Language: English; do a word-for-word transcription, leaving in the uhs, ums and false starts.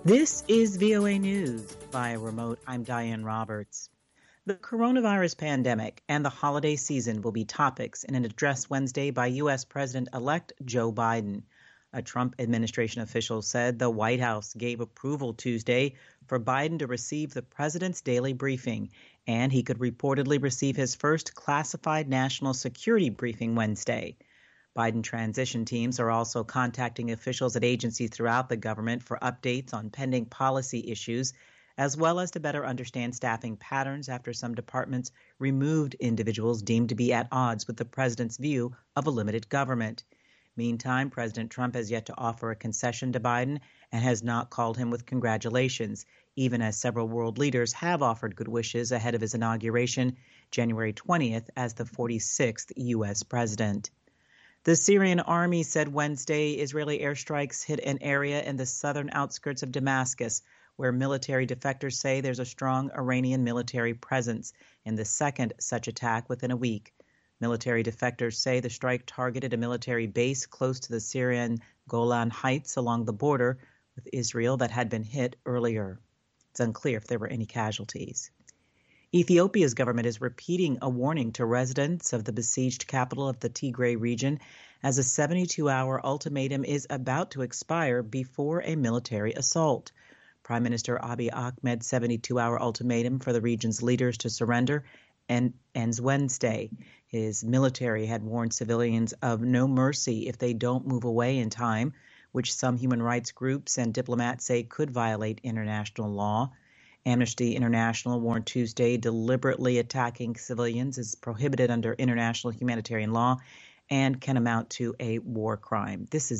This is V O A News. Via remote, I'm Diane Roberts. The coronavirus pandemic and the holiday season will be topics in an address Wednesday by U S. President-elect Joe Biden. A Trump administration official said the White House gave approval Tuesday for Biden to receive the president's daily briefing, and he could reportedly receive his first classified national security briefing Wednesday. Biden transition teams are also contacting officials at agencies throughout the government for updates on pending policy issues, as well as to better understand staffing patterns after some departments removed individuals deemed to be at odds with the president's view of a limited government. Meantime, President Trump has yet to offer a concession to Biden and has not called him with congratulations, even as several world leaders have offered good wishes ahead of his inauguration January twentieth as the forty-sixth U S president. The Syrian army said Wednesday Israeli airstrikes hit an area in the southern outskirts of Damascus, where military defectors say there's a strong Iranian military presence, in the second such attack within a week. Military defectors say the strike targeted a military base close to the Syrian Golan Heights along the border with Israel that had been hit earlier. It's unclear if there were any casualties. Ethiopia's government is repeating a warning to residents of the besieged capital of the Tigray region as a seventy-two hour ultimatum is about to expire before a military assault. Prime Minister Abiy Ahmed's seventy-two hour ultimatum for the region's leaders to surrender and ends Wednesday. His military had warned civilians of no mercy if they don't move away in time, which some human rights groups and diplomats say could violate international law. Amnesty International warned Tuesday deliberately attacking civilians is prohibited under international humanitarian law and can amount to a war crime. This is